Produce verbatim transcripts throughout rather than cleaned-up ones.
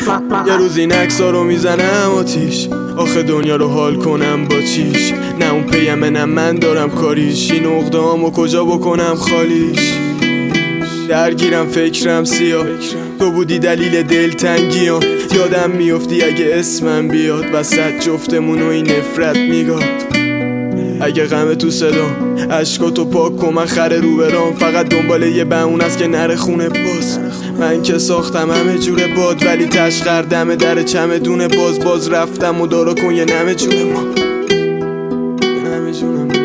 یه روز این عکس‌ها رو میزنم آتیش، آخه دنیا رو حال کنم با چیش؟ نه اون پیمه نه من دارم کاریش، این عقده هامو کجا بکنم خالیش؟ درگیرم فکرم سیاه، تو بودی دلیل دلتنگیام. یادم میافتی اگه اسمم بیاد وسط جفتمون و این نفرت میگاد. اگه غم تو صدام عشقاتو پاک کن، من خره رو برام فقط دنبال یه بهونه است که نره خونه باز. من که ساختم همه جور باد ولی تشخر دم در چمدون باز. باز رفتم و دارا کن یه نمه جون ما، نمه جون ما.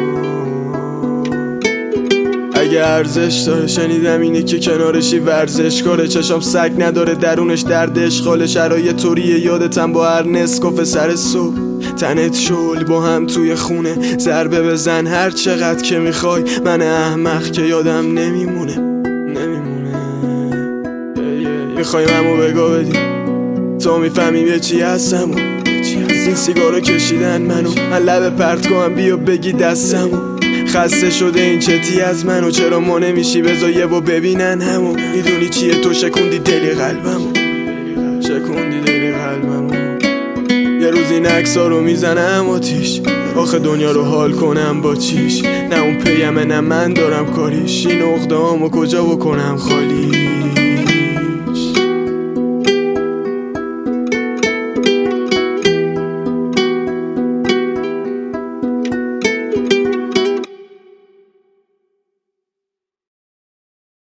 اگه ارزش داره شنیدم اینه که کنارشی ورزشکاره، چشام سگ نداره درونش درد اشغال. شرایط طوریه یادتم با هر نسکافه سر صبح تنت شل با هم توی خونه. ضربه بزن هر چقدر که میخوای، من احمق که یادم نمیمونه نمیمونه. میخوایم همو بگا بدیم تا میفهمیم یه چی هستم و این سیگارو کشیدن منو، من لب پرت کنم بیا بگی دستمو. خسته شده این چتی از منو، چرا ما نمیشی بذار یه با ببینن همو. میدونی چیه تو شکوندی دلی قلبمو، شکوندی دلی قلبمو. یه روز این عکس‌ها رو میزنم آتیش، آخه دنیا رو حال کنم با چیش؟ نه اون پیمه نه من دارم کاریش، این عقده هامو کجا بکنم خالی؟